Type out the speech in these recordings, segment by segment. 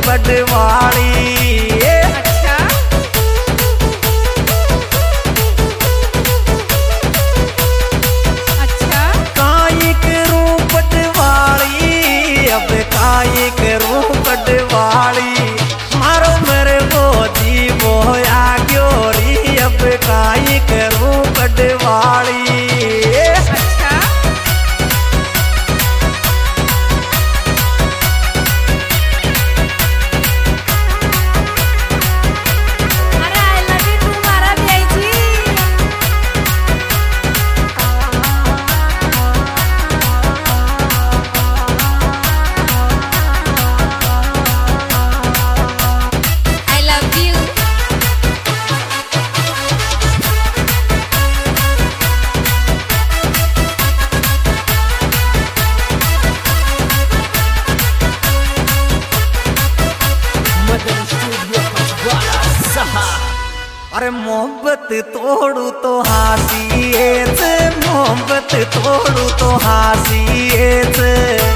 पटवाड़ी। अच्छा अच्छा काई करूं पटवाड़ी, अब काई करूं पटवाड़ी। मारो मेरे वो जी वो आ ग्योरी, अब काई करूं पटवाड़ी। अरे मोहब्बत तोड़ू तो हासिए से, मोहब्बत तोड़ू तो हासिए से।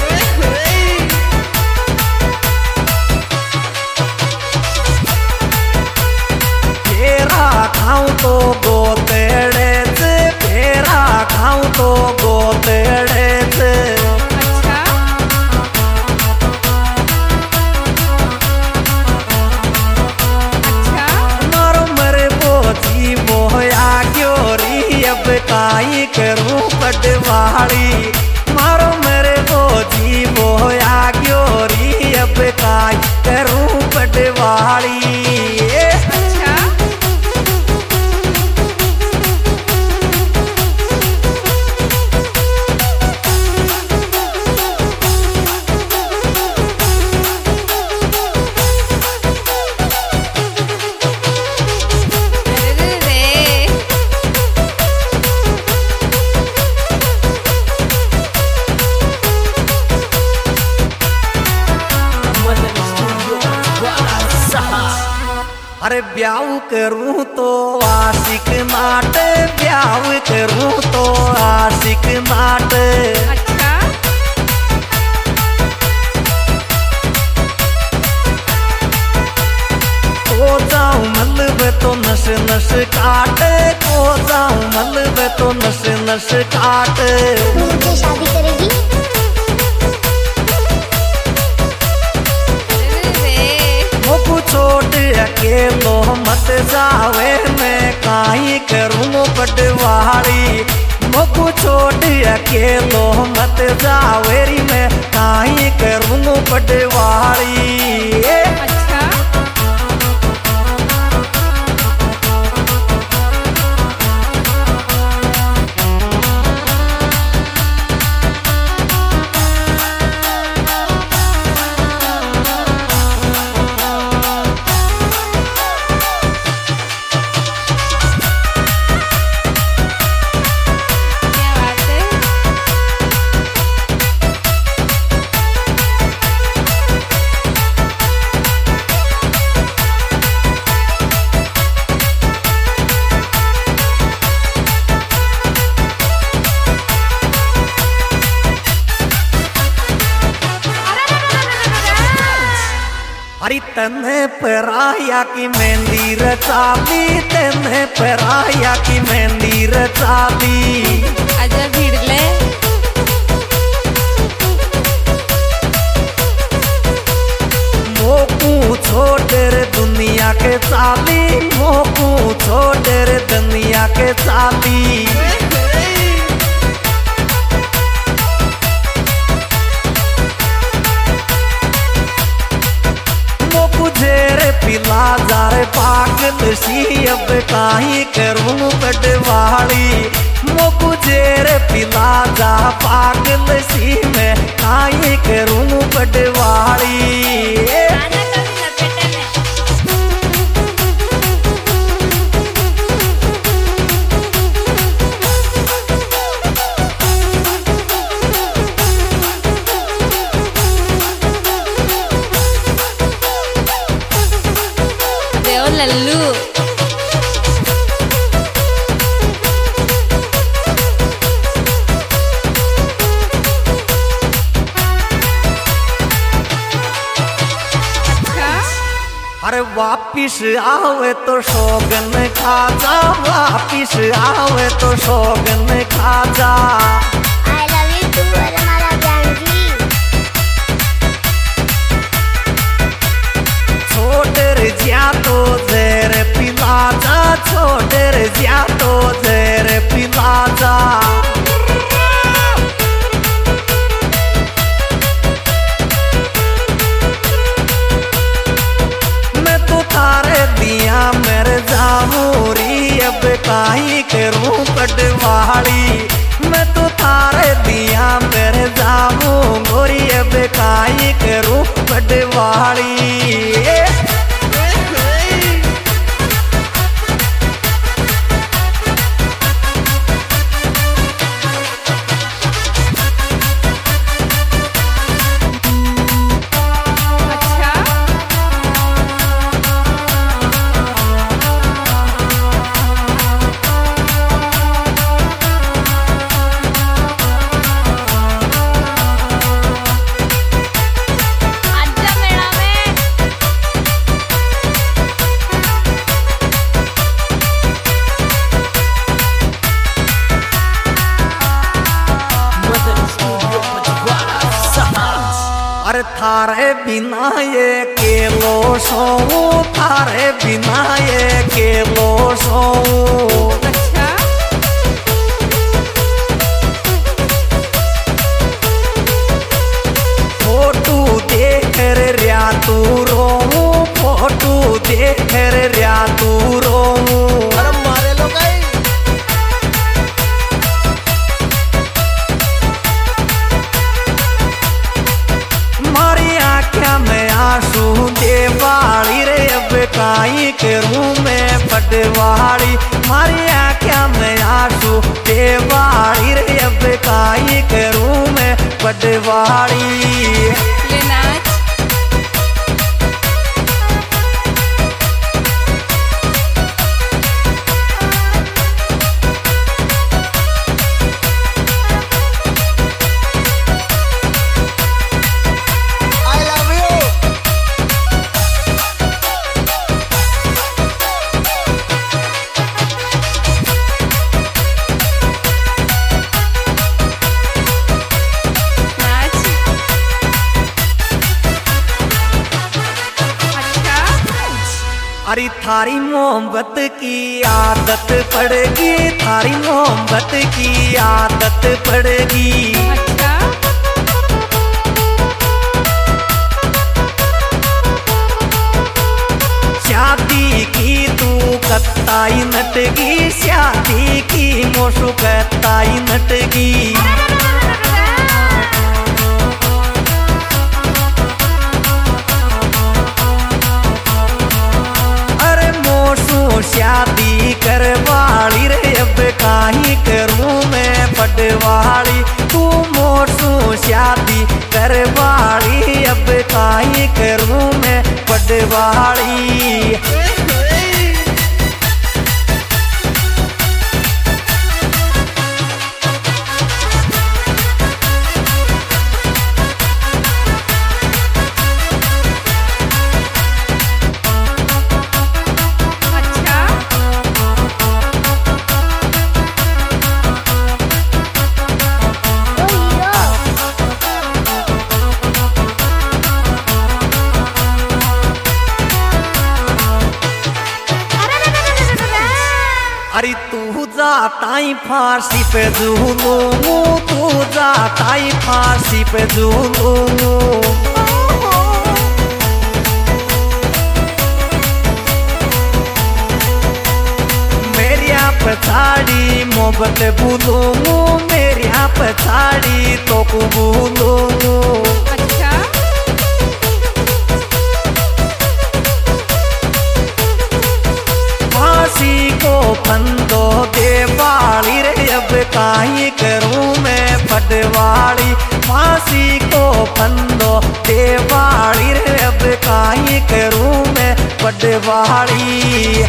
फेरा खाऊं तो गोतेड़े से, फेरा खाऊं तो गोतेड़े से। अब काई करूं पटवाड़ी, मारो मेरे बोझी बोया ग्योरी। अब काई करूं पटवाड़ी। अरे ब्याह करूं तो आशिक नाट, ब्याह करूं तो आशिक नाट। अच्छा को जाऊं मलबे तो नस नस काट, को जाऊं मलबे तो नस नस काट। मुझे शादी करेगी? छोड़ अकेलो मत जावे, मैं काई करूं पटवाड़ी। मोकू छोड़ अकेलो मत जावे, मैं काई करूं पटवाड़ी। अरे तने पराया की मेहंदी रचाली, तने पराया की मेहंदी रचाली। आजा भिड़ले मोकू छोड़ रे दुनिया के चाली, मोकू छोड़ रे दुनिया के चाली। पिला जारे पागल सी, अब काई करूं पटवाड़ी। मोकू जेरे पिला जा पागल सी, मैं काई करूं पटवाड़ी। लल्लू अरे वापिस आवे तो शोगन खा जा, वापिस आवे तो शोगन खा जा। आई लव यू टू हमारा जान जी। छोटर जिया तो जहर पिला जा, छोटर जिया तो जहर पिला जा। दिया मेरे जामूरी अब काई करूं पटवाड़ी, मैं तो थारे दिया मेरे जामू गोरी अब काई करूं पटवाड़ी। अरे थारे बिना ये केलो सोऊं, थारे बिना ये केलो सोऊं। अच्छा फोटू देख रिया तू रोऊं, फोटू देख रिया तू रोऊं। अरे मारे लो गई। आंसू देवाली रे अब काई करूं मैं पटवाड़ी, मारी आँखों में आंसू देवाली रे अब काई करूं मैं पटवाड़ी। ले नाच। अरे थारी मोहब्बत की आदत पड़ेगी, थारी मोहब्बत की आदत पड़ेगी। अच्छा शादी की तू कत्ताई नटगी, शादी की मोशु कत्ताई नटगी। शादी करवाली रे अब काई करूं मैं पटवाड़ी, तू मोसू शादी करवाली अब काई करूं मैं पटवाड़ी। अरे तू जाताई फांसी पे झूलूं, तू जाताई फांसी पे झूलूं। मेरी पछाड़ी मोहब्बत भूलूं, मेरी पछाड़ी तो को भूलूं। अच्छा फांसी को फंदो देवाली रे अब काई करूं मैं पटवाड़ी, फांसी को फंदो देवाली रे अब काई करूं मैं पटवाड़ी।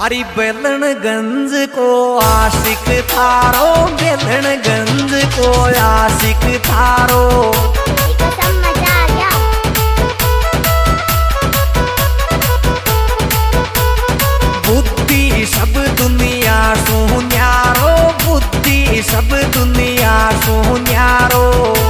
अरे बेलनगंज को आशिक थारो, बेलनगंज को आशिक थारो। कसम मजा आ गया। बुद्धि सब दुनिया सो न्यारो, बुद्धि सब दुनिया सो न्यारो।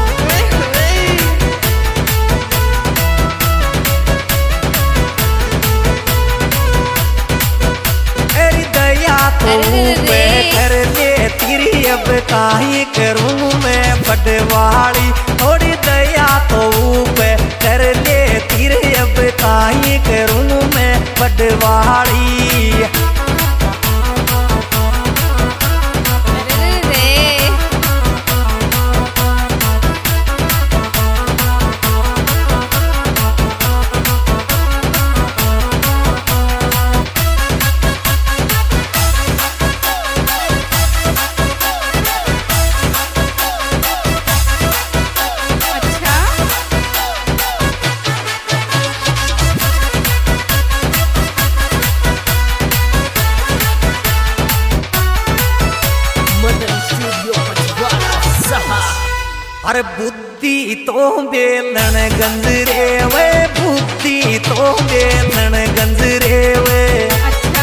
कर ले तेरी अब काहे करूं मैं पटवाड़ी, थोड़ी दया तो पे कर ले तेरे अब काहे करूं मैं पटवाड़ी। अरे बुद्धि तो बेलनगंज रे वे, बुद्धि तो बेलनगंज रे वे। अच्छा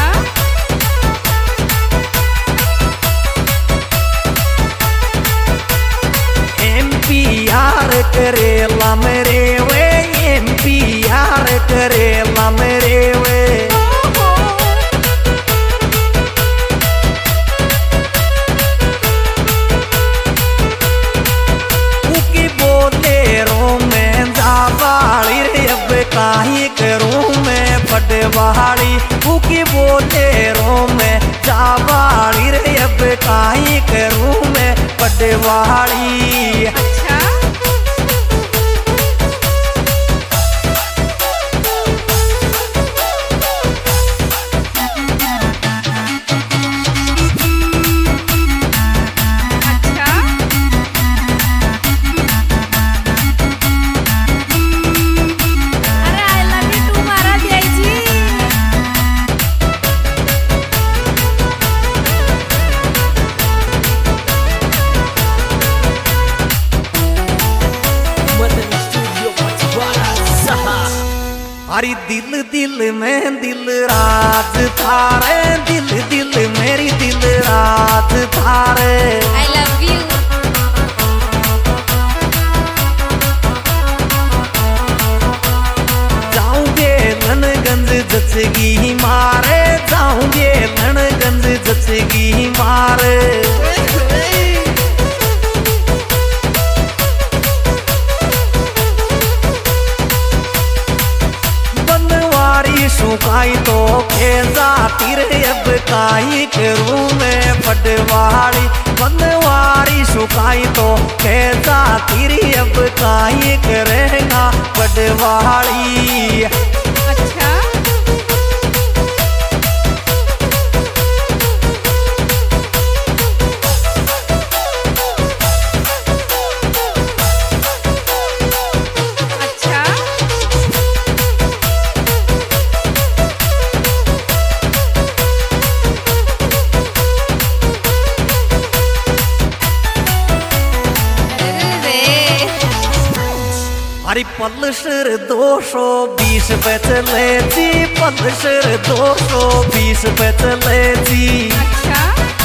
MP-R करेला मेरे वे, MP-R करेला मेरे वे। काहे करूं मैं पटवाड़ी, उकी बोले रो मैं जावाड़ी रे। अब काहे करूं मैं पटवाड़ी। अच्छा अरे दिल दिल में दिल राज थारे, दिल दिल मेरी दिल राज थारे। I love you। जाऊंगे बेलनगंज जचगी मारे, जाऊंगे बेलनगंज जचगी मारे। सुखाई तो खेजा तीर अब काहे करूं मैं पटवाड़ी, बनवारी सुखाई तो खेजा तीर अब काहे करेगा पटवाड़ी। अच्छा अरे पल्सर 220 पे चले जी, पल्सर 220 पे चले जी। अच्छा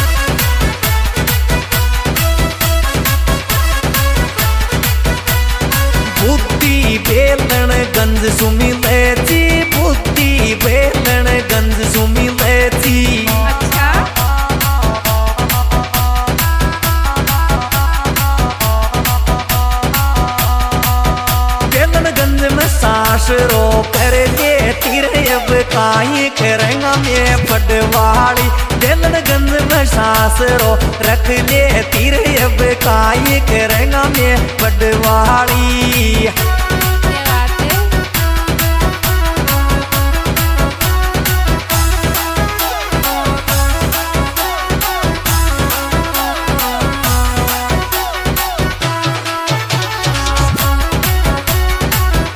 बुद्धि बेलनगंज सुमिले जी, बुद्धि बेलनगंज सुमिले जी। अच्छा बेलनगंज में सास रो कर के तीर अब काहे करेंगा मैं पटवाड़ी। बेलनगंज में सास रो रख ले तीर अब काहे करेंगा मैं पटवाड़ी। क्या बात है।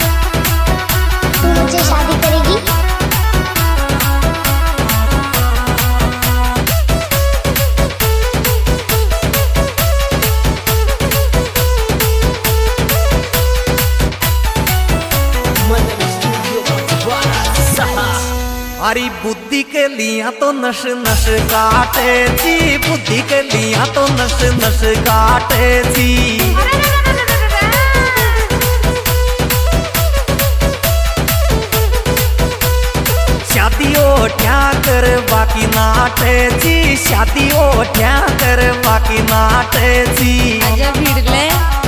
तू मुझसे शादी करेगी? थारी बुद्धि के लिया तो नश नश काटे जी, बुद्धि के लिया तो नश नश काटे जी। शादी ओठ्या कर बाकी नाटे जी, शादी ओठ्या कर बाकी नाटे जी। आजा भिड़ले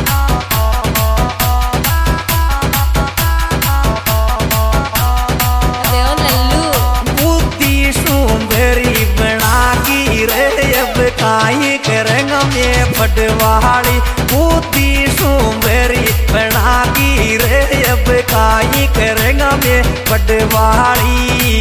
देओ लल्लू बुद्धि सुंदरी बना की रे अब काई करेंगा मैं पटवाड़ी, बुद्धि सुंदरी बना की रे अब काई करेंगा मैं पटवाड़ी।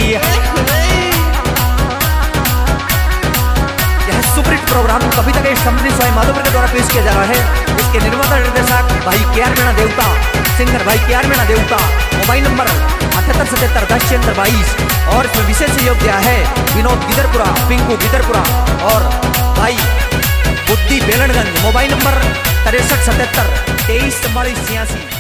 सुपरहिट प्रोग्राम कविता के समृद्धि स्वामी माधोपुर के द्वारा पेश किया जा रहा है। इसके निर्माता निर्देशक भाई KR मीणा देवता, सिंगर भाई KR मीणा देवता। मोबाइल नंबर 78771022 और इसमें विशेष सहयोग दिया है विनोद गिदरपुरा, पिंकू गिदरपुरा और भाई बुद्धि बेलनगंज। Mobile number 6377 234486।